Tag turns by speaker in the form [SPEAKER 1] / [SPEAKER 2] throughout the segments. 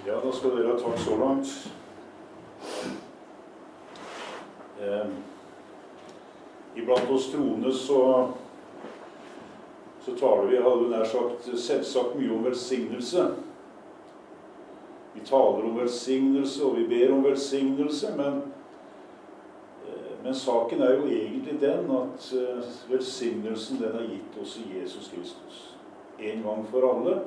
[SPEAKER 1] Ja, da skal dere ha takk så langt. Iblant oss troende så taler vi, hadde du nær sagt, selvsagt mye om velsignelse. Vi taler om velsignelse, og vi ber om velsignelse, men saken er jo egentlig den at velsignelsen den er gitt oss i Jesus Kristus. En gang for alle.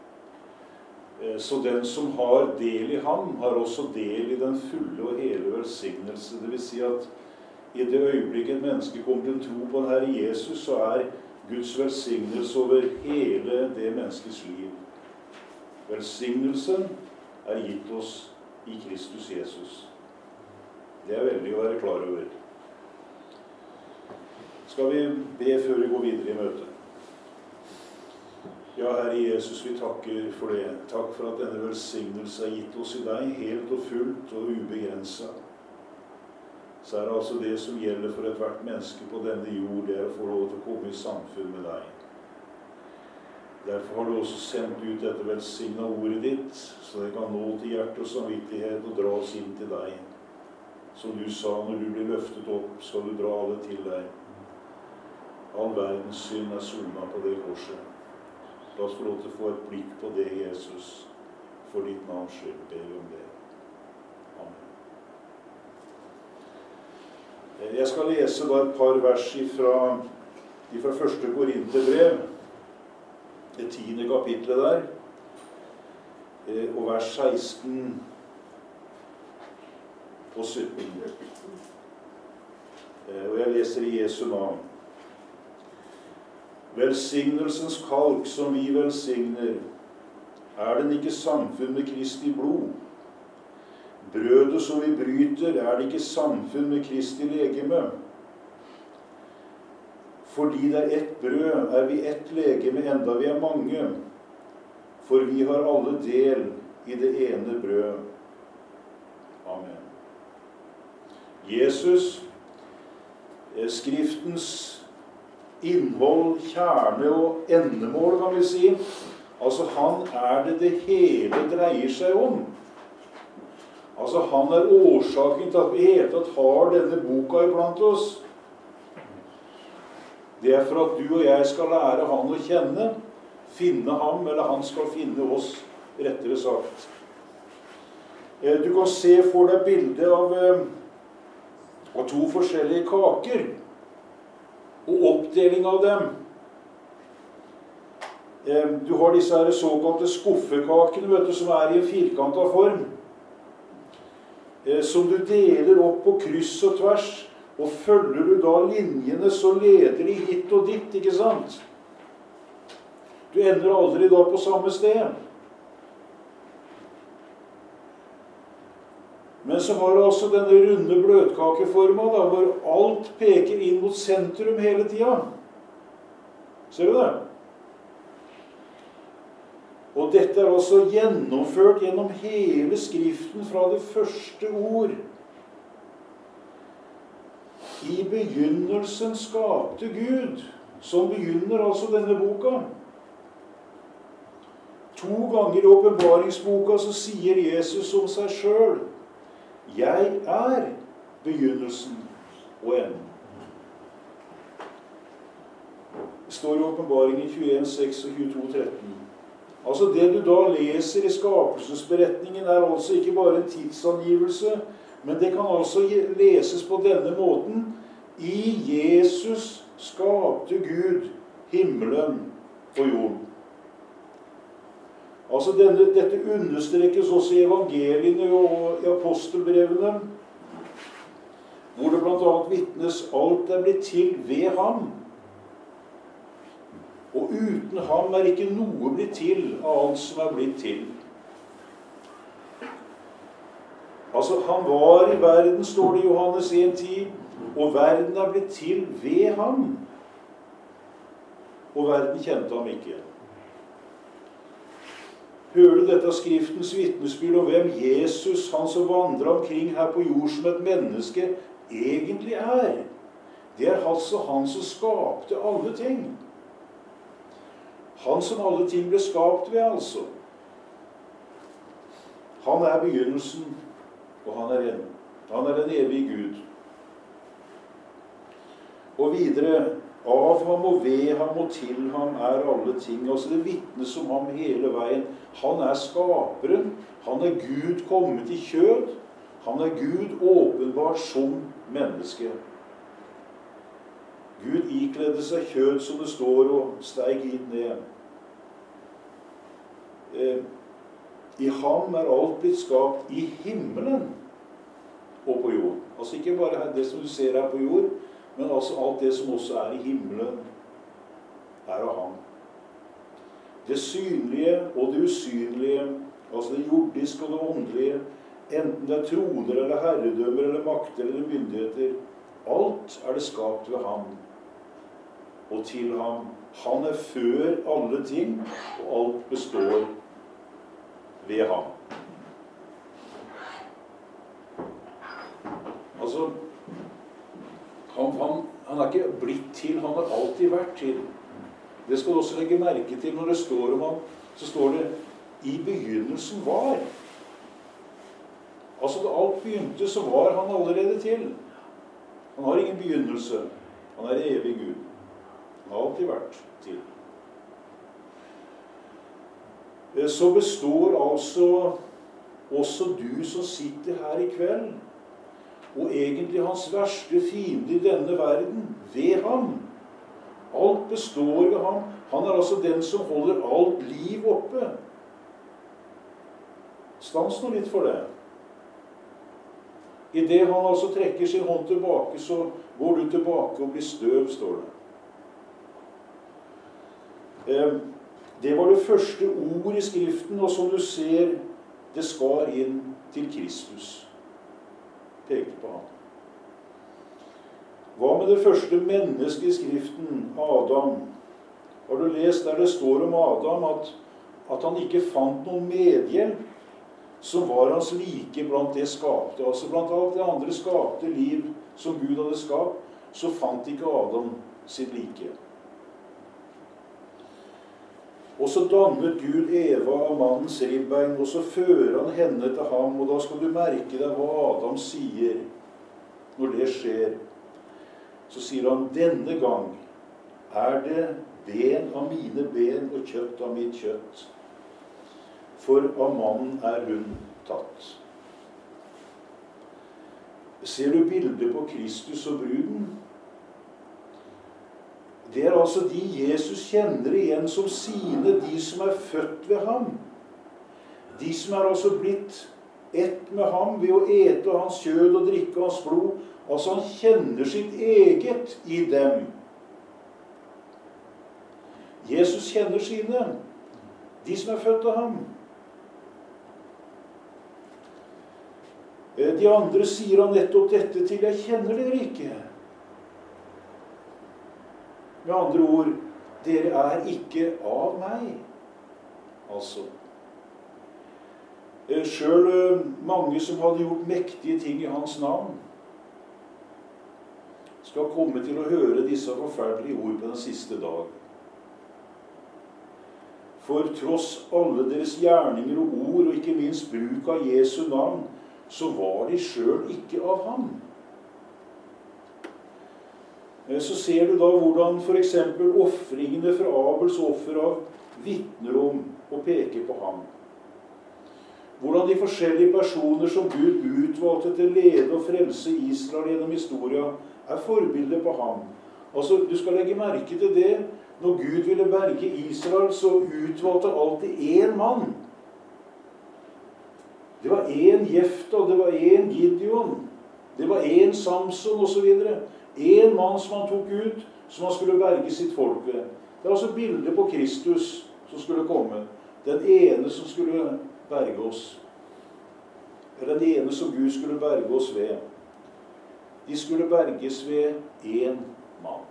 [SPEAKER 1] Så den som har del i ham, har også del i den fulle og hele velsignelse. Det vil si at i det øyeblikket et menneske kommer til tro på den Herre Jesus, så er Guds velsignelse over hele det menneskets liv. Velsignelsen er gitt oss i Kristus Jesus. Det er veldig å være klar over. Skal vi be før vi går videre i møtet? Ja, Herre Jesus, vi takker for det. Takk for at denne velsignelse er gitt oss i deg, helt og fullt og ubegrenset. Så er det altså det som gjelder for et hvert menneske på denne jord, det er å få lov til å komme i samfunn med deg. Derfor har du også sendt ut dette velsignet ordet ditt, så det kan nå til hjerte og samvittighet og dra oss inn til deg. Som du sa, når du blir løftet opp, skal du dra alle til deg. All verdens synd er sonet på det korset. La oss få lov til å få et blikk på det, Jesus. For ditt navns skyld ber vi om det. Amen. Jeg skal lese da et par vers fra 1. Korinterbrev, det 10. kapitlet der, og vers 16 og 17. Og jeg leser i Jesu navn. Velsignelsens kalk som vi velsigner, er den ikke samfunn med Kristi blod? Brødet som vi bryter, er det ikke samfunn med Kristi legeme? Fordi det er ett brød, er vi ett legeme, enda vi er mange. For vi har alle del i det ene brød. Amen. Jesus, Skriftens innhold, kjerne og endemål, kan vi si. Altså, han er det hele dreier seg om. Altså, han er årsaken til at vi helt tatt har denne boka iblant oss. Det er for at du og jeg skal lære han å kjenne, finne ham, eller han skal finne oss, rettere sagt. Du kan se for deg bildet av to forskjellige kaker, og oppdeling av dem. Du har disse her såkalte skuffekakene, vet du, som er i en firkantet form, som du deler opp på kryss og tvers, og følger du da linjene, så leder de hit og dit, ikke sant? Du ender aldri da på samme sted. Men så har du altså denne runde bløtkakeforma, da, hvor alt peker inn mot sentrum hele tida. Ser du det? Og dette er altså gjennomført gjennom hele Skriften fra det første ord. I begynnelsen skapte Gud, som begynner altså denne boka. 2 ganger i åpenbaringsboka så sier Jesus om seg selv: Jeg er begynnelsen og enden. Det står i åpenbaringen 21:6 og 22:13. Altså det du da leser i skapelsesberetningen er altså ikke bare en tidsangivelse, men det kan altså leses på denne måten: I Jesus skapte Gud himmelen og jorden. Altså dette understrekes også i evangeliene og i apostelbrevene, hvor det blant annet vitnes: alt er blitt til ved ham. Og uten ham er ikke noe blitt til av alt som er blitt til. Altså, han var i verden, står det i Johannes 1:10, og verden er blitt til ved ham. Og verden kjente ham ikke. Hører du dette av Skriftens vitnesbyrd om hvem Jesus, han som vandrer omkring her på jord som et menneske, egentlig er? Det er altså han som skapte alle ting. Han som alle ting ble skapt ved, altså. Han er begynnelsen, og han er enden. Han er den evige Gud. Og videre, av ham og ved ham og til ham er alle ting. Altså det vitnes om ham hele veien. Han er skaperen. Han er Gud kommet i kjød. Han er Gud åpenbart som menneske. Gud ikledde seg kjød, som det står, og steig hit ned. I ham er alt blitt skapt i himmelen og på jord. Altså ikke bare det som du ser her på jord, men altså alt det som også er i himmelen, er av ham. Det synlige og det usynlige, altså det jordiske og det åndelige, enten det er troner eller herredømmer eller makter eller myndigheter, alt er det skapt ved ham og til ham. Han er før alle ting, og alt består ved ham. Altså, han er ikke blitt til, han har alltid vært til. Det skal du også legge merke til når det står om ham. Så står det, i begynnelsen var. Altså, da alt begynte, så var han allerede til. Han har ingen begynnelse. Han er evig Gud. Han har alltid vært til. Så består altså også du som sitter her i kveld, og egentlig hans verste fiende i denne verden, ved ham. Alt består ved ham. Han er altså den som holder alt liv oppe. Stans nå litt for det. I det han altså trekker sin hånd tilbake, så går du tilbake og blir støv, står det. Det var det første ord i Skriften, og som du ser, det skar inn til Kristus. Pekte på ham. Hva med det første mennesket i Skriften, Adam? Har du lest der det står om Adam at han ikke fant noen medhjelp som var hans like blant det skapte? Altså blant alt det andre skapte liv som Gud hadde skapt, så fant ikke Adam sitt like. Og så dannet Gud Eva av mannens ribbein, og så fører han henne til ham, og da skal du merke deg hva Adam sier når det skjer. Så sier han, denne gang er det ben av mine ben og kjøtt av mitt kjøtt, for av mannen er hun tatt. Ser du bildet på Kristus og bruden? Det er altså de Jesus kjenner igjen som sine, de som er født ved ham. De som er altså blitt ett med ham ved å ete hans kjød og drikke hans blod. Altså han kjenner sitt eget i dem. Jesus kjenner sine, de som er født av ham. De andre sier han nettopp dette til, jeg kjenner dere ikke. Med andre ord, dere er ikke av meg. Altså. Selv mange som hadde gjort mektige ting i hans navn, skal komme til å høre disse forferdelige ord på den siste dag. For tross alle deres gjerninger og ord, og ikke minst bruk av Jesu navn, så var de selv ikke av ham. Så ser du da hvordan for eksempel offringene fra Abels offer av vitner om og peker på ham. Hvordan de forskjellige personer som Gud utvalgte til å lede og frelse Israel gjennom historia, er forbilder på ham. Altså, du skal legge merke til det. Når Gud ville berge Israel, så utvalgte alltid én mann. Det var én Jefta, det var én Gideon, det var én Samson og så videre. En mann som han tok ut, som han skulle berge sitt folk ved. Det er altså bildet på Kristus som skulle komme. Den ene som skulle berge oss. Eller den ene som Gud skulle berge oss ved. De skulle berges ved en mann.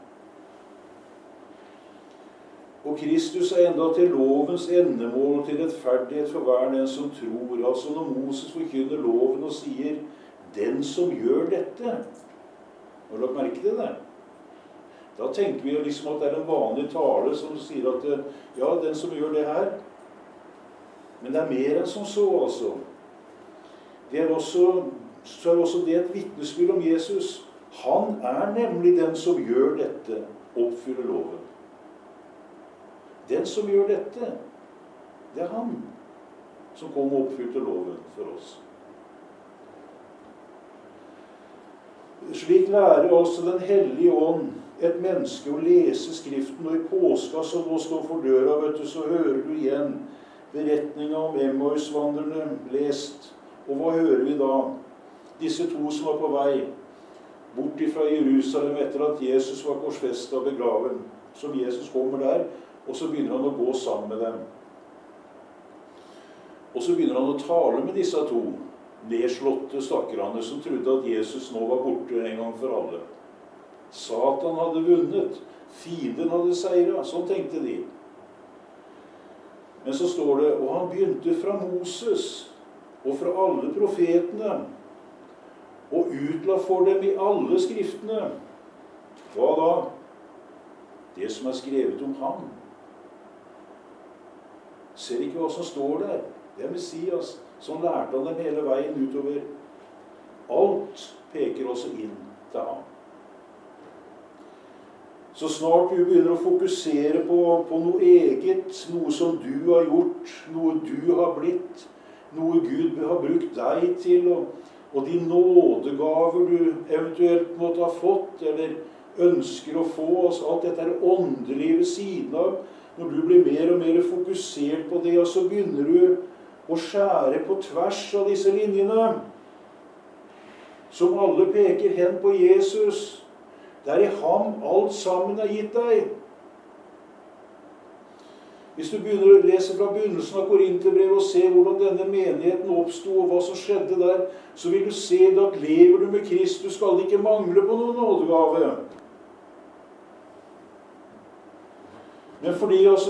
[SPEAKER 1] Og Kristus er enda til lovens endemål og til rettferdighet for hver den som tror. Altså når Moses forkynner loven og sier, den som gjør dette, har du lagt merke til det? Da tenker vi liksom at det er en vanlig tale som sier at ja, den som gjør det her. Men det er mer enn som så, altså. så er også det et vitnesbyrd om Jesus. Han er nemlig den som gjør dette, oppfyller loven. Den som gjør dette, det er han som kom og oppfylte loven for oss. Slik lærer også Den hellige ånd et menneske å lese Skriften, og i påska som nå står for døra, vet du, så hører du igjen beretningen om Emmausvandrerne lest. Og hva hører vi da? Disse to som var på vei bort fra Jerusalem etter at Jesus var korsfestet og begraven. Som Jesus kommer der, og så begynner han å gå sammen med dem. Og så begynner han å tale med disse to nedslåtte stakkarene som trodde at Jesus nå var borte en gang for alle. Satan hadde vunnet, fienden hadde seiret, sånn tenkte de. Men så står det, og han begynte fra Moses og fra alle profetene, og utla for dem i alle skriftene. Hva da? Det som er skrevet om ham. Ser ikke hva som står der? Det er Messias. Sånn lærte han dem hele veien utover. Alt peker også inn til ham. Så snart du begynner å fokusere på noe eget, noe som du har gjort, noe du har blitt, noe Gud har brukt deg til, og de nådegaver du eventuelt måtte ha fått, eller ønsker å få, alt dette er åndelig ved siden av. Når du blir mer og mer fokusert på det, og så begynner du å skjære på tvers av disse linjene, som alle peker hen på Jesus. Det er i ham alt sammen er gitt deg. Hvis du begynner å lese fra begynnelsen av Korinterbrevet og se hvordan denne menigheten oppstod og hva som skjedde der, så vil du se at lever du med Kristus, skal det ikke mangle på noen nådegave. Men fordi altså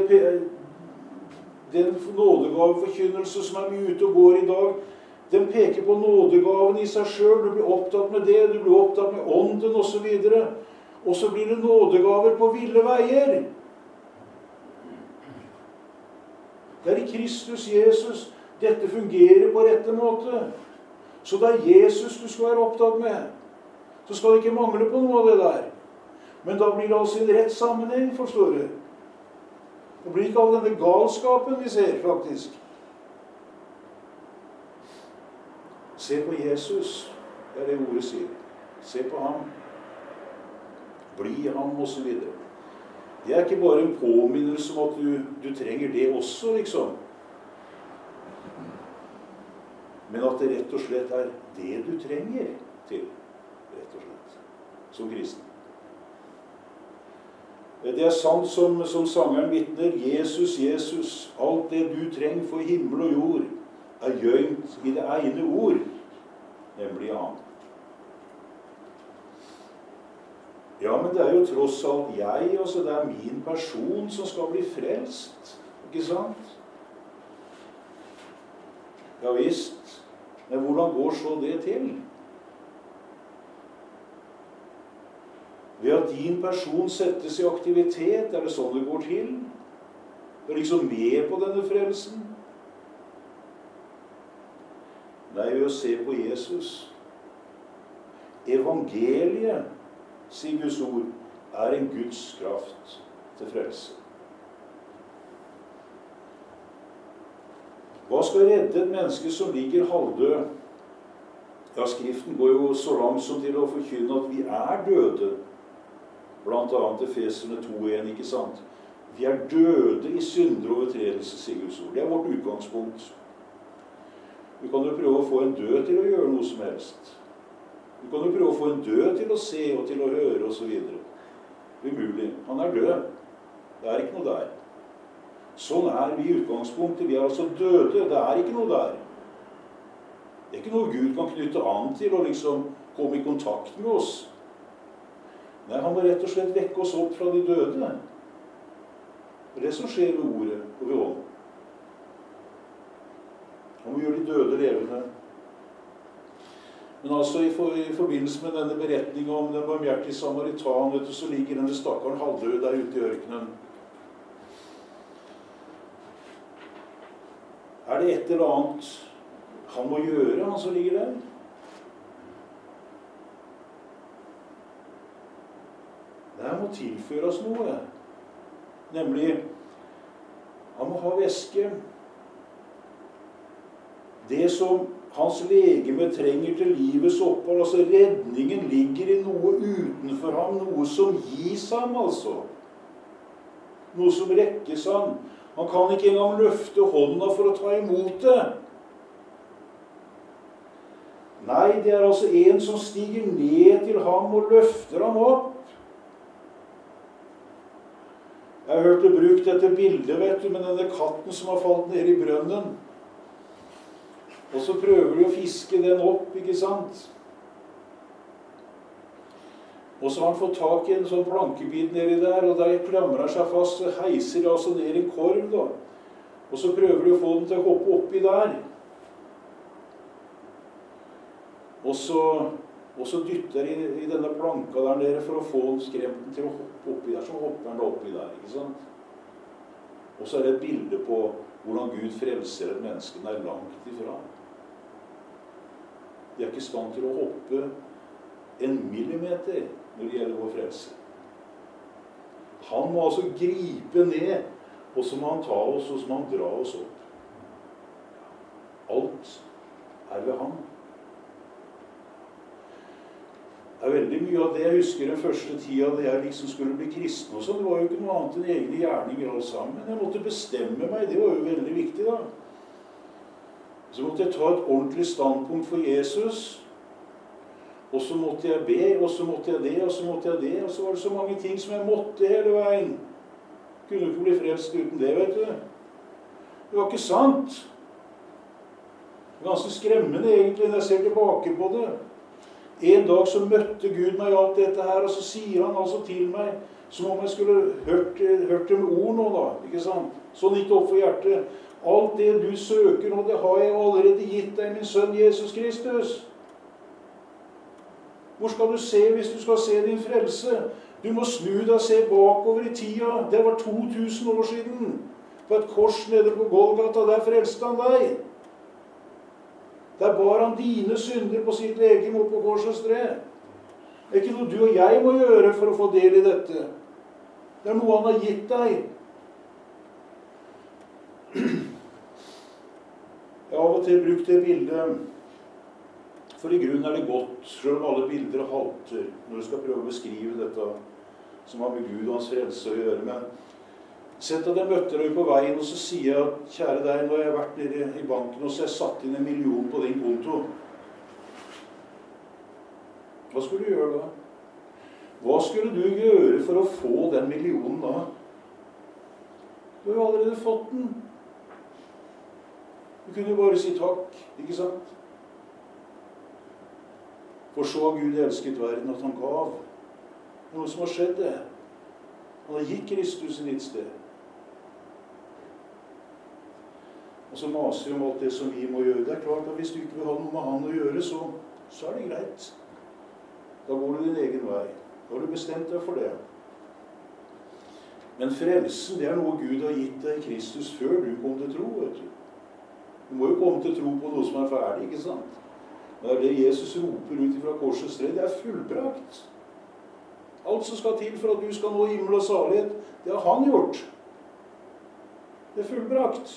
[SPEAKER 1] den nådegaveforkynnelse som er mye ute og går i dag, den peker på nådegaven i seg selv. Du blir opptatt med det, du blir opptatt med ånden og så videre. Og så blir det nådegaver på ville veier. Det er i Kristus Jesus dette fungerer på rette måte. Så det er Jesus du skal være opptatt med. Så skal det ikke mangle på noe av det der. Men da blir det altså en rett sammenheng, forstår du. Det blir ikke all denne galskapen vi ser, faktisk. Se på Jesus, det er det ordet sier. Se på ham. Bli i ham, og så videre. Det er ikke bare en påminnelse om at du trenger det også, liksom. Men at det rett og slett er det du trenger til, rett og slett, som kristen. Det er sant som sangeren vitner, Jesus, Jesus, alt det du trenger for himmel og jord, er gjømt i det ene ord, nemlig han. Ja, men det er jo tross alt jeg, altså det er min person som skal bli frelst, ikke sant? Ja visst, men hvordan går så det til? Ved at din person settes i aktivitet, er det sånn det går til? Du er liksom med på denne frelsen. Nei, ved å se på Jesus. Evangeliet, sier Guds ord, er en Guds kraft til frelse. Hva skal redde et menneske som ligger halvdød? Ja, Skriften går jo så langt som til å forkynne at vi er døde. Blant annet Efeserne 2:1, ikke sant? Vi er døde i synder og overtredelse, sier Guds ord. Det er vårt utgangspunkt. Du kan jo prøve å få en død til å gjøre noe som helst. Du kan jo prøve å få en død til å se og til å høre og så videre. Umulig. Han er død. Det er ikke noe der. Sånn er vi i utgangspunktet. Vi er altså døde. Det er ikke noe der. Det er ikke noe Gud kan knytte an til og liksom komme i kontakt med oss. Nei, han må rett og slett vekke oss opp fra de døde. Det er det som skjer ved ordet og ved ånden. Han må gjøre de døde levende. Men altså i forbindelse med denne beretningen om den barmhjertige samaritan, vet du, så ligger denne stakkaren halvdød der ute i ørkenen. Er det et eller annet han må gjøre, han som ligger der. Det må tilføres noe. Nemlig, han må ha væske. Det som hans legeme trenger til livets opphold, altså redningen ligger i noe utenfor ham, noe som gis ham, altså. Noe som rekkes ham. Han kan ikke engang løfte hånda for å ta imot det. Nei, det er altså en som stiger ned til ham og løfter ham opp. Jeg har hørt det brukt dette bildet, vet du, med denne katten som har falt ned i brønnen. Og så prøver de å fiske den opp, ikke sant? Og så har han fått tak i en sånn plankebit nedi der, og der klamrer han seg fast, og heiser altså ned i en korv, da. Og så prøver de å få den til å hoppe oppi der. Og så dytter de i denne planka der nede for å få den skremt den til å hoppe oppi der. Så hopper den oppi der, ikke sant? Og så er det et bilde på hvordan Gud frelser et menneske. Den er langt ifra. De er ikke i stand til å hoppe en millimeter når det gjelder vår frelse. Han må altså gripe ned, og så må han ta oss, og så må han dra oss opp. Alt er ved ham. Det er veldig mye av det jeg husker den første tida da jeg liksom skulle bli kristen og sånn. Det var jo ikke noe annet enn egne gjerninger alle sammen. Jeg måtte bestemme meg, det var jo veldig viktig da. Så måtte jeg ta et ordentlig standpunkt for Jesus, og så måtte jeg be, og så måtte jeg det, og så måtte jeg det, og så var det så mange ting som jeg måtte hele veien. Kunne ikke bli frelst uten det, vet du. Det var ikke sant. Det var ganske skremmende egentlig når jeg ser tilbake på det. En dag så møtte Gud meg i alt dette her, og så sier han altså til meg, som om jeg skulle hørt det med ord nå da, ikke sant? Sånn gikk det opp for hjertet. Alt det du søker nå, det har jeg allerede gitt deg, min sønn Jesus Kristus. Hvor skal du se hvis du skal se din frelse? Du må snu deg og se bakover i tida. Det var 2000 år siden. På et kors nede på Golgata, der frelste han deg. Der bar han dine synder på sitt legeme opp på korsets tre. Det er ikke noe du og jeg må gjøre for å få del i dette. Det er noe han har gitt deg. Jeg har av og til brukt det bildet, for i grunnen er det godt, selv om alle bilder halter, når du skal prøve å beskrive dette som har med Gud og hans frelse å gjøre. Men sett at jeg møtte deg på veien, og så sier jeg at kjære deg, nå har jeg vært nede i banken, og så har jeg satt inn 1 million på din konto. Hva skulle du gjøre da? Hva skulle du gjøre for å få den millionen da? Du har jo allerede fått den. Du kunne jo bare si takk, ikke sant? For så har Gud elsket verden at han gav. Noe som har skjedd det. Han har gitt Kristus i ditt sted. Og så maser vi om alt det som vi må gjøre. Det er klart at hvis du ikke vil ha noe med han å gjøre, så er det greit. Da går du din egen vei. Da har du bestemt deg for det. Men frelsen, det er noe Gud har gitt deg i Kristus før du kom til tro, vet du. Du må jo komme til tro på noe som er ferdig, ikke sant? Det er det Jesus roper ut fra korsets tre. Det er fullbrakt. Alt som skal til for at du skal nå himmel og salighet, det har han gjort. Det er fullbrakt.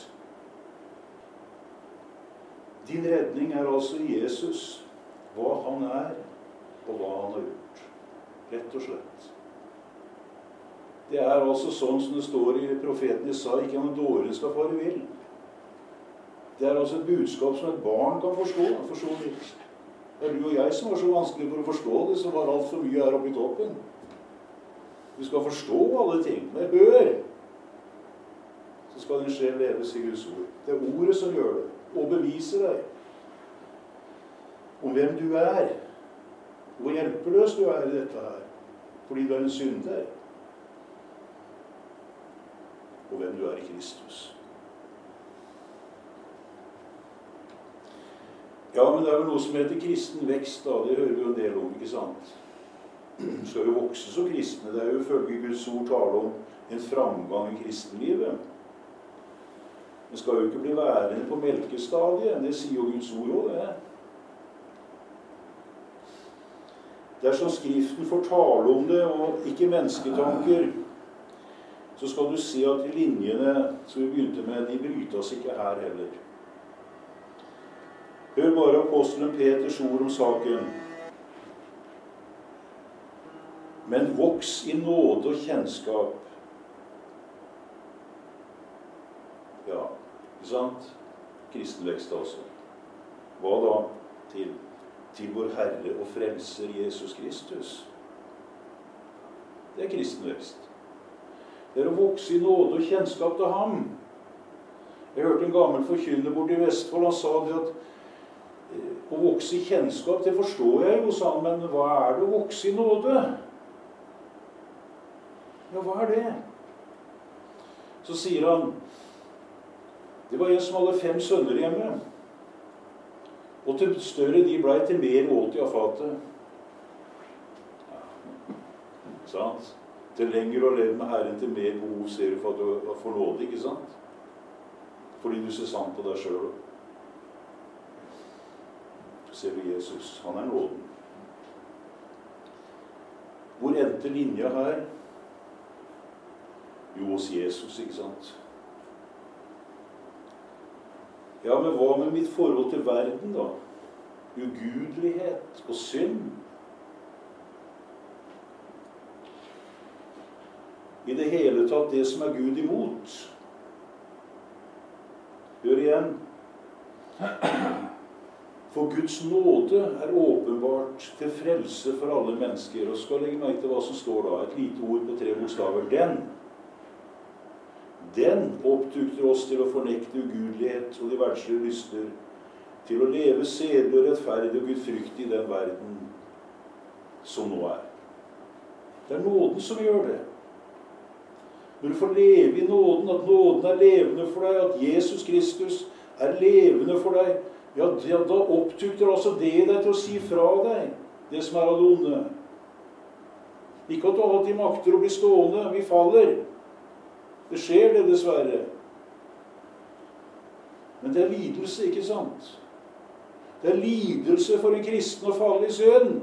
[SPEAKER 1] Din redning er altså Jesus, hva han er, og hva han har gjort. Rett og slett. Det er altså sånn som det står i profeten Jesaja, ikke han dårlig skal fare vill. Det er altså et budskap som et barn kan forstå. Det er du og jeg som var så vanskelig for å forstå det, som var alt for mye her oppe i toppen. Du skal forstå alle ting. Med hør, så skal din sjel leves i Guds ord. Det er ordet som gjør det, og beviser deg om hvem du er, hvor hjelpeløs du er i dette her, fordi du er en synder, og hvem du er i Kristus. Ja, men det er jo noe som heter kristen vekst, da. Det hører vi jo en del om, ikke sant? Skal jo vokse som kristne. Det er jo ifølge Guds ord tale om en framgang i kristenlivet. Det skal jo ikke bli værende på melkestadiet. Det sier jo Guds ord også, det. Dersom Skriften får tale om det, og ikke mennesketanker, så skal du se at de linjene som vi begynte med, de brytes ikke her heller. Hør bare apostelen Peters ord om saken. Men voks i nåde og kjennskap. Ja, ikke sant? Kristenvekst altså. Hva da? Til vår Herre og Frelser Jesus Kristus. Det er kristenvekst. Det er å vokse i nåde og kjennskap til ham. Jeg hørte en gammel forkynner bort i Vestfold, han sa det at å vokse i kjennskap, det forstår jeg jo, sa han, men hva er det å vokse i nåde? Ja, hva er det? Så sier han, det var en som hadde 5 sønner hjemme, og til større de ble, til mer åt i av fatet. Ja, sant? Til lenger å leve med Herren, til mer behov ser du for at du får nåde, ikke sant? Fordi du ser sant på deg selv. Så ser vi Jesus. Han er nåden. Hvor endte linja her? Jo, hos Jesus, ikke sant? Ja, men hva med mitt forhold til verden da? Ugudelighet og synd? I det hele tatt det som er Gud imot. Hør igjen. For Guds nåde er åpenbart til frelse for alle mennesker. Og skal legge meg til hva som står da. Et lite ord på 3 bokstaver. Den opptukter oss til å fornekte ugudelighet og de verdslige lyster, til å leve sedelig og rettferdig og gudfryktig i den verden som nå er. Det er nåden som gjør det. Når du får leve i nåden, at nåden er levende for deg, at Jesus Kristus er levende for deg, ja, da opptukter altså det deg til å si fra deg, det som er av det onde. Ikke at du alltid makter å bli stående, vi faller. Det skjer det dessverre. Men det er lidelse, ikke sant? Det er lidelse for en kristen å falle i synd.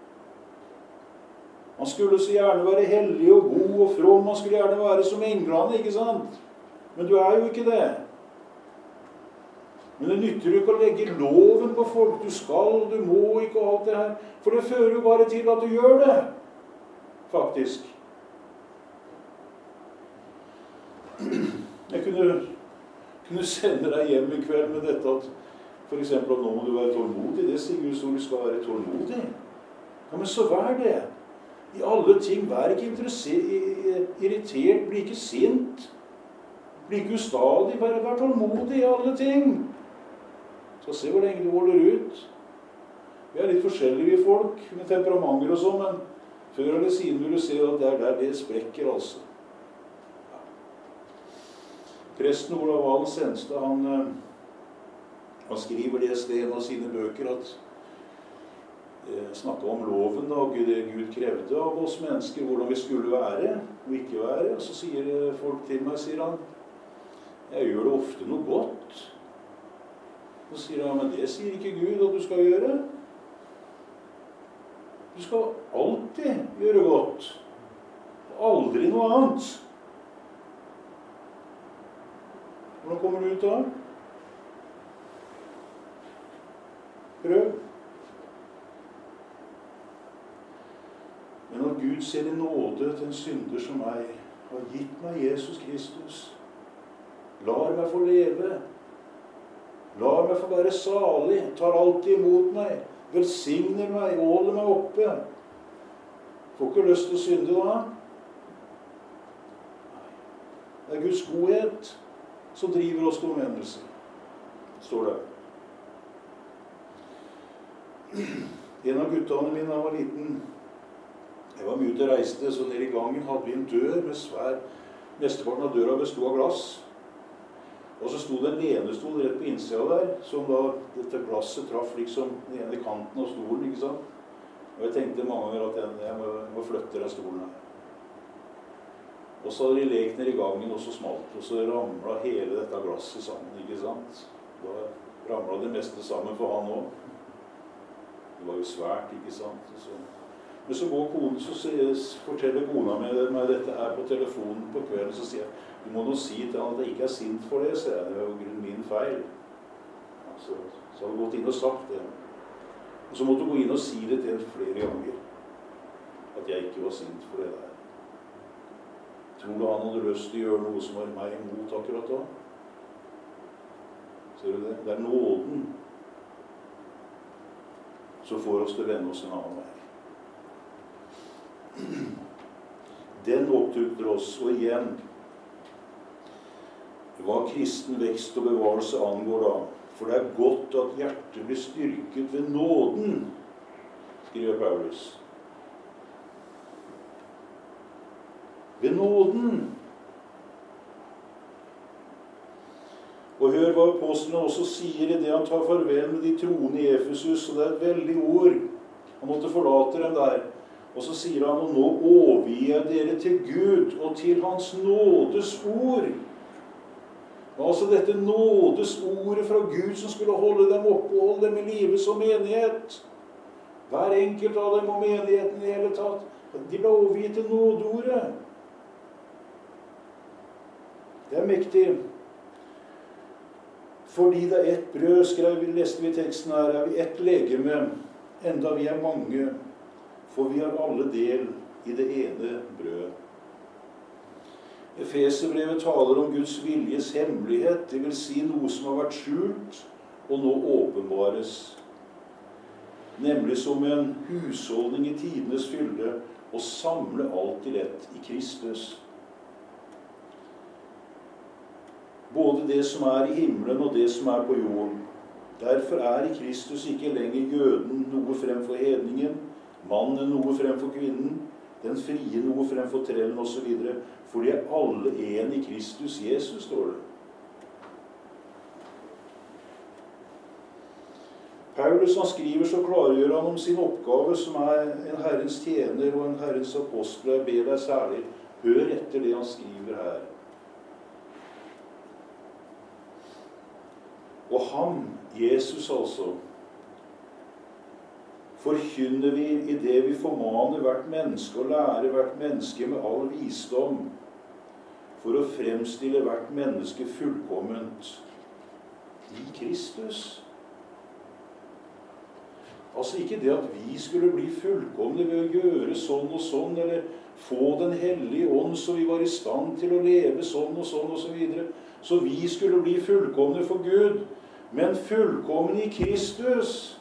[SPEAKER 1] Han skulle så gjerne være hellig og god og from, han skulle gjerne være som englene, ikke sant? Men du er jo ikke det. Men det nytter jo ikke å legge loven på folk. Du skal, du må ikke, og alt det her. For det fører jo bare til at du gjør det. Faktisk. Jeg kunne sende deg hjem i kveld med dette at for eksempel at nå må du være tålmodig. Det sier Guds ord, du skal være tålmodig. Ja, men så vær det. I alle ting, vær ikke irritert, bli ikke sint. Bli ikke ustadig, vær tålmodig i alle ting. Skal se hvor lenge du holder ut. Vi er litt forskjellige vi folk, med temperamenter og sånn, men før eller siden vil du se at det er der det sprekker, altså. Ja. Presten Olav Valen Senstad, han skriver det sted i en av sine bøker at snakket om loven da, og det Gud krevde av oss mennesker, hvordan vi skulle være og ikke være. Og så sier folk til meg, sier han, jeg gjør det ofte noe godt. Så sier han, men det sier ikke Gud at du skal gjøre. Du skal alltid gjøre godt. Aldri noe annet. Hvordan kommer du ut da? Prøv. Men at Gud ser i nåde til en synder som meg, har gitt meg Jesus Kristus, lar meg få leve, lar meg få være salig, tar alltid imot meg, velsigner meg, holder meg oppe. Får ikke lyst til å synde da? Det er Guds godhet som driver oss til omvendelse, står det. En av guttene mine, han var liten. Jeg var mye ute og reiste, så nede i gangen hadde vi en dør med svær. Mesteparten av døra bestod av glass. Og så stod det en lenestol rett på innsida der, som da dette glasset traff liksom den ene kanten av stolen, ikke sant? Og jeg tenkte mange ganger at jeg må flytte den stolen her. Og så hadde de lekt ned i gangen, og så smalt det, og så ramlet hele dette glasset sammen, ikke sant? Da ramlet det meste sammen for han også. Det var jo svært, ikke sant? Men så går konen, så forteller kona meg dette her på telefonen på kvelden, så sier jeg, du må nå si til han at jeg ikke er sint for det, sier jeg, det var jo grunn min feil. Så hadde hun gått inn og sagt det. Og så måtte hun gå inn og si det til henne flere ganger, at jeg ikke var sint for det der. Tror du han hadde lyst til å gjøre noe som var meg imot akkurat da? Ser du det? Det er nåden som får oss til å vende oss en annen vei. Den opptukter oss, og igjen, hva kristen vekst og bevarelse angår da, for det er godt at hjertet blir styrket ved nåden, skriver Paulus. Ved nåden. Og hør hva apostelen også sier i det han tar farvel med de troende i Efesus, og det er et veldig ord. Han måtte forlate dem der. Og så sier han, og nå overgir jeg dere til Gud og til hans nådes ord. Altså dette nådes ordet fra Gud som skulle holde dem oppe og holde dem i live som menighet. Hver enkelt av dem og menigheten i hele tatt. De ble overgitt til nådeordet. Det er mektig. Fordi det er ett brød, leste vi i teksten her, er vi ett legeme, enda vi er mange, for vi har alle del i det ene brødet. Efeserbrevet taler om Guds viljes hemmelighet, det vil si noe som har vært skjult, og nå åpenbares. Nemlig som en husholdning i tidenes fylde, å samle alt til ett i Kristus. Både det som er i himmelen og det som er på jorden. Derfor er i Kristus ikke lenger jøden noe fremfor hedningen, mannen noe fremfor kvinnen, den frie noe fremfor trellen og så videre. For de er alle en i Kristus Jesus, står det. Paulus han skriver så klargjør han om sin oppgave som er en Herrens tjener og en Herrens apostel. Jeg ber deg særlig, hør etter det han skriver her. Og ham, Jesus altså, forkynner vi i det vi formaner hvert menneske og lærer hvert menneske med all visdom, for å fremstille hvert menneske fullkomment i Kristus. Altså ikke det at vi skulle bli fullkomne ved å gjøre sånn og sånn, eller få den hellige ånd så vi var i stand til å leve sånn og så videre. Så vi skulle bli fullkomne for Gud, men fullkomne i Kristus.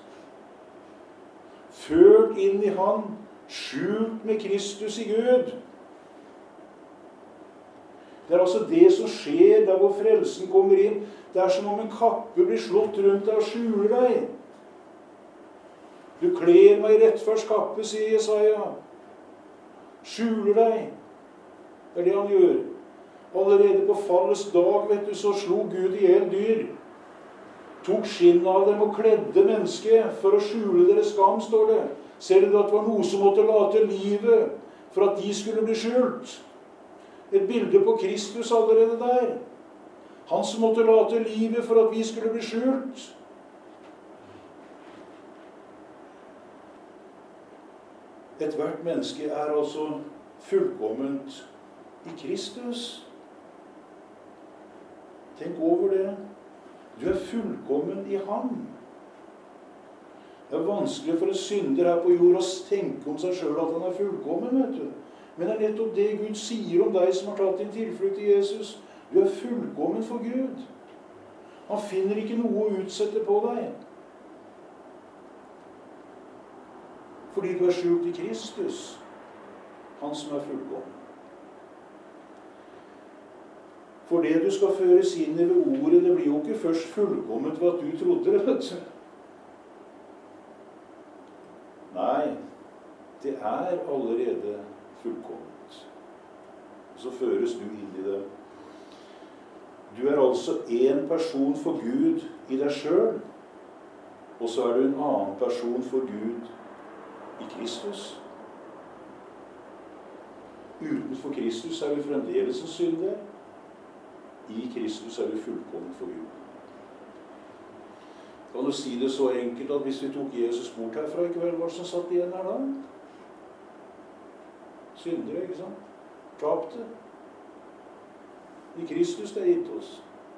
[SPEAKER 1] Ført inn i Han, skjult med Kristus i Gud. Det er altså det som skjer der hvor frelsen kommer inn. Det er som om en kappe blir slått rundt deg og skjuler deg. Du kler meg i rettferdskappe, sier Jesaja. Skjuler deg. Det er det han gjør. Allerede på fallets dag, vet du, så slo Gud i hjel dyr. Tok skinn av dem og kledde mennesket for å skjule deres skam, står det. Ser du at det var noe som måtte late livet for at de skulle bli skjult? Et bilde på Kristus allerede der. Han som måtte late livet for at vi skulle bli skjult. Et hvert menneske er altså fullkomment i Kristus. Tenk over det. Du er fullkommen i ham. Det er vanskelig for en synder her på jord å tenke om seg selv at han er fullkommen, vet du. Men det er nettopp det Gud sier om deg som har tatt din tilflukt til Jesus. Du er fullkommen for Gud. Han finner ikke noe å utsette på deg. Fordi du er skjult i Kristus, han som er fullkommen. For det du skal føres inn i ved ordet, det blir jo ikke først fullkomment ved at du trodde det, vet du. Nei, det er allerede fullkomment. Så føres du inn i det. Du er altså en person for Gud i deg selv, og så er du en annen person for Gud i Kristus. Utenfor Kristus er vi fremdeles en synder. I Kristus er vi fullkommen for Gud. Kan du si det så enkelt at hvis vi tok Jesus bort herfra i kveld, hva som satt igjen her da? Syndere, ikke sant? Tapte. I Kristus det er gitt oss.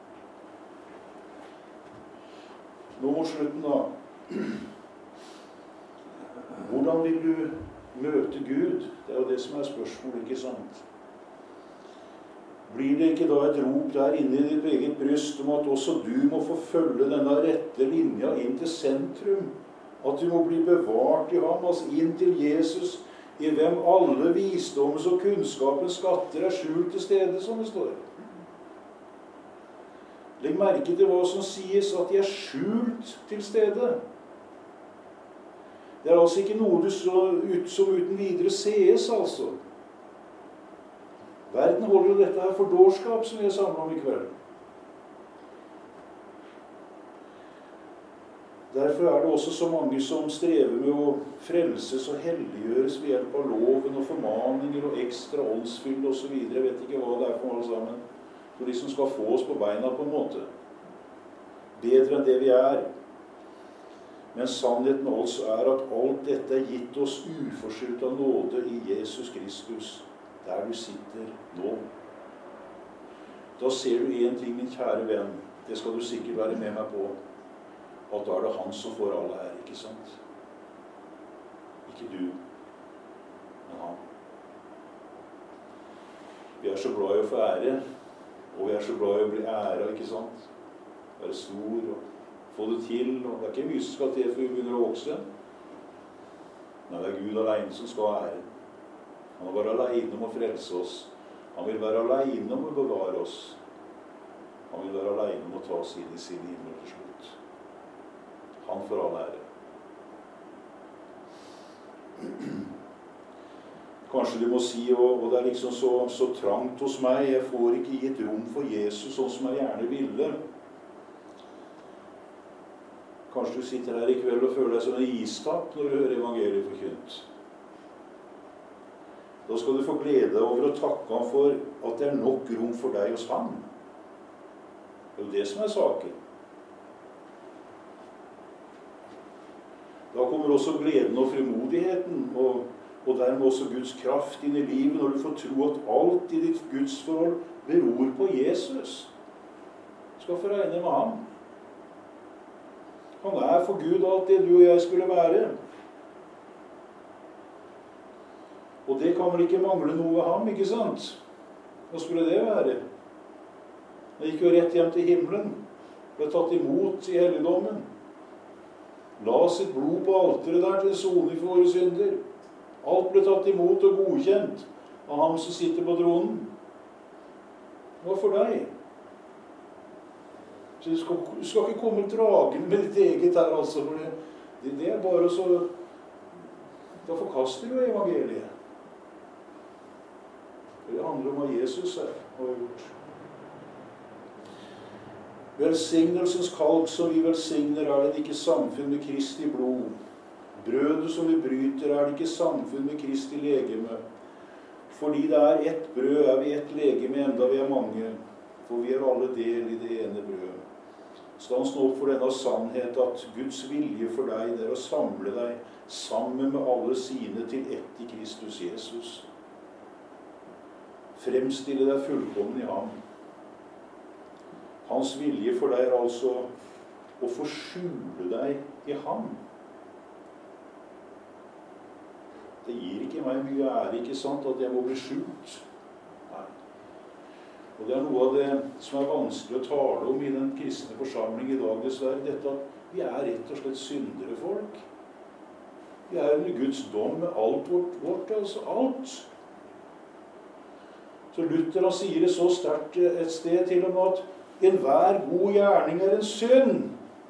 [SPEAKER 1] Nå mot slutten da. Hvordan vil du møte Gud? Det er jo det som er spørsmålet, ikke sant? Blir det ikke da et rop der inne i ditt eget bryst om at også du må få følge denne rette linja inn til sentrum? At du må bli bevart i ham, altså inn til Jesus, i hvem alle visdommens og kunnskapens skatter er skjult til stede, som det står. Legg merke til hva som sies, at de er skjult til stede. Det er altså ikke noe som uten videre sees, altså. Verden holder jo dette her for dårskap, som vi er samlet om i kveld. Derfor er det også så mange som strever med å frelses og helliggjøres ved hjelp av loven og formaninger og ekstra åndsfyll og så videre. Jeg vet ikke hva det er for alle sammen. For de som skal få oss på beina på en måte. Bedre enn det vi er. Men sannheten altså er at alt dette er gitt oss uforskyldt av nåde i Jesus Kristus, der du sitter nå. Da ser du en ting, min kjære venn, det skal du sikkert være med meg på, at da er det han som får alle her, ikke sant? Ikke du, men han. Vi er så glad i å få ære, og vi er så glad i å bli æret, ikke sant? Være stor og få det til, og det er ikke mye som skal til for vi begynner å vokse. Nei, det er Gud alene som skal ha ære. Han vil være alene om å frelse oss. Han vil være alene om å bevare oss. Han vil være alene om å ta oss inn i sin himmel til slutt. Han får all ære. Kanskje du må si, og det er liksom så trangt hos meg, jeg får ikke gitt rom for Jesus sånn som jeg gjerne ville. Kanskje du sitter her i kveld og føler deg som en istapp når du hører evangeliet forkynt. Da skal du få glede deg over å takke ham for at det er nok rom for deg hos ham. Det er jo det som er saken. Da kommer også gleden og frimodigheten, og dermed også Guds kraft inn i livet, når du får tro at alt i ditt gudsforhold beror på Jesus. Du skal få regne med ham. Han er for Gud alt det du og jeg skulle være. Og det kan vel ikke mangle noe ved ham, ikke sant? Hva skulle det være? Han gikk jo rett hjem til himmelen, ble tatt imot i helligdommen. La sitt blod på alteret der til soning for våre synder. Alt ble tatt imot og godkjent av ham som sitter på tronen. Hva for deg? Så du skal ikke komme dragen med ditt eget her, altså. For det er bare så... Da forkaster du evangeliet. For det handler om hva Jesus har gjort. Velsignelsens kalk som vi velsigner, er det ikke samfunn med Kristi blod. Brødet som vi bryter, er det ikke samfunn med Kristi legeme. Fordi det er ett brød, er vi ett legeme, enda vi er mange. For vi er alle del i det ene brødet. Stans nå opp for denne sannhet at Guds vilje for deg er å samle deg sammen med alle sine til ett i Kristus Jesus. Fremstille deg fullkommen i ham. Hans vilje for deg er altså å forskjule deg i ham. Det gir ikke meg mye ære, ikke sant, at jeg må bli skjult. Nei. Og det er noe av det som er vanskelig å tale om i den kristne forsamling i dag, dessverre. Dette at vi er rett og slett syndere folk. Vi er under Guds dom med alt vårt, altså alt. Så Luther sier det så sterkt et sted til om at enhver god gjerning er en synd.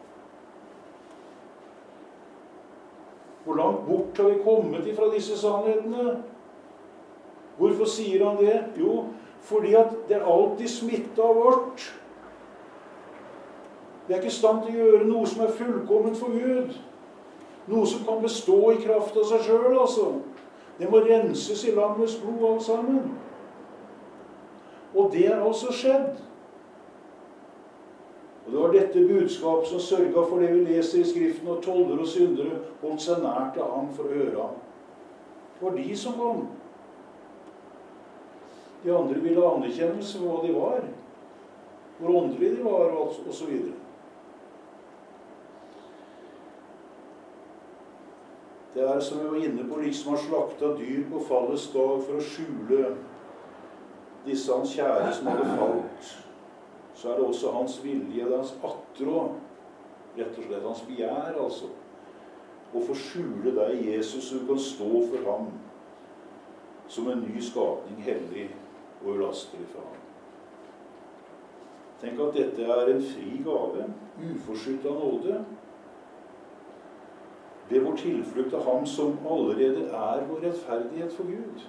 [SPEAKER 1] Hvor langt bort har vi kommet ifra disse sannhetene? Hvorfor sier han det? Jo, fordi at det er alltid smittet av vårt. Vi er ikke i stand til å gjøre noe som er fullkomment for Gud. Noe som kan bestå i kraft av seg selv, altså. Det må renses i lammets blod alle sammen. Og det er altså skjedd. Og det var dette budskapet som sørget for det vi leser i Skriften, og toller og syndere holdt seg nær til ham for å høre ham. Det var de som kom. De andre ville ha anerkjennelse for hva de var, hvor åndelige de var, og så videre. Det er, som vi var inne på, liksom har slaktet dyr på fallets dag for å skjule disse hans kjære som hadde falt. Så er det også hans vilje, det er hans attrå, rett og slett hans begjær, altså, å få skjule deg, Jesus, så du kan stå for ham som en ny skapning, hellig og ulastelig for ham. Tenk at dette er en fri gave, uforskyldt av nåde, ved vår tilflukt av ham som allerede er vår rettferdighet for Gud.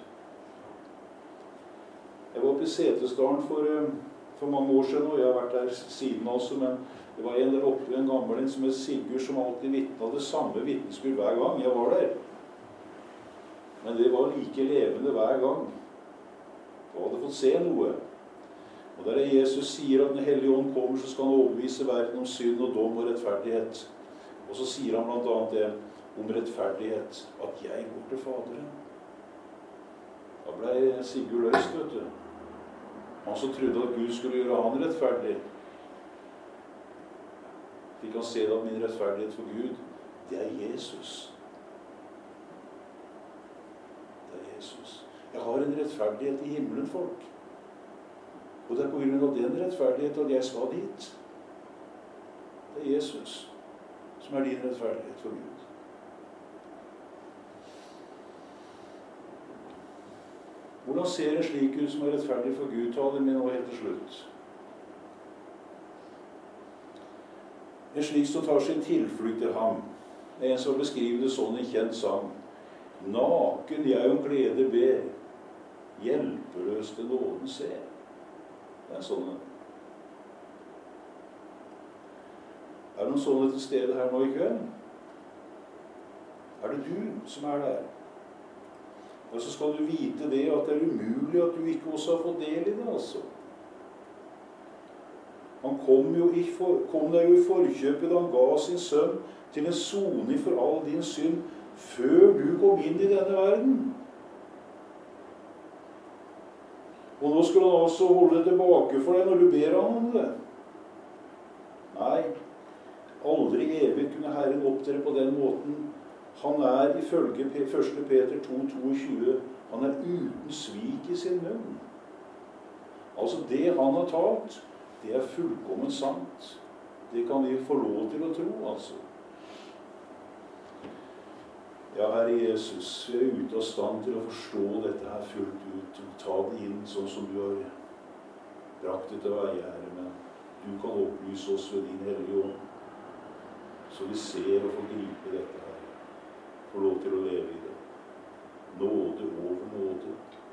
[SPEAKER 1] Jeg var oppe i Setesdalen for mange år siden, og jeg har vært der siden også, men det var en der oppe, en gammel en som het Sigurd, som alltid vittnet det samme vittnesbyrd hver gang jeg var der. Men det var like levende hver gang. Og hadde fått se noe. Og der Jesus sier at når Hellige Ånd kommer, så skal han overbevise verden om synd og dom og rettferdighet. Og så sier han blant annet det om rettferdighet, at jeg går til Faderen. Da ble Sigurd løst, vet du. Han som trodde at Gud skulle gjøre han rettferdig. Fikk han se at min rettferdighet for Gud, det er Jesus. Det er Jesus. Jeg har en rettferdighet i himmelen, folk. Og det er på grunn av den rettferdighet at jeg skal dit. Det er Jesus som er din rettferdighet for Gud. Hvordan ser en slik ut som er rettferdig for Gud? Ta det med nå helt til slutt. En slik som tar sin tilflukt til ham. Det er en som beskriver det sånn i kjent sang. Naken jeg om glede ber, hjelpeløs til nåden se. Det er sånn. Er det noen sånne til stede her nå i kveld? Er det du som er der? Og så skal du vite det at det er umulig at du ikke også har fått del i det, altså. Han kom deg jo i forkjøpet da han ga sin sønn til en soning for all din synd før du kom inn i denne verden. Og nå skal han altså holde tilbake for deg når du ber han om det. Nei, aldri evig kunne Herren opptre på den måten. Han er ifølge 1. Peter 2,22, han er uten svik i sin munn. Altså det han har talt, det er fullkomment sant. Det kan vi få lov til å tro, altså. Ja, Herre Jesus, vi er ute av stand til å forstå dette her fullt ut, og ta det inn sånn som du har brakt det til veie, Herre, men du kan opplyse oss ved din Hellige Ånd, så vi ser og får gripe dette her. Få lov til å leve i det. Nåde over nåde.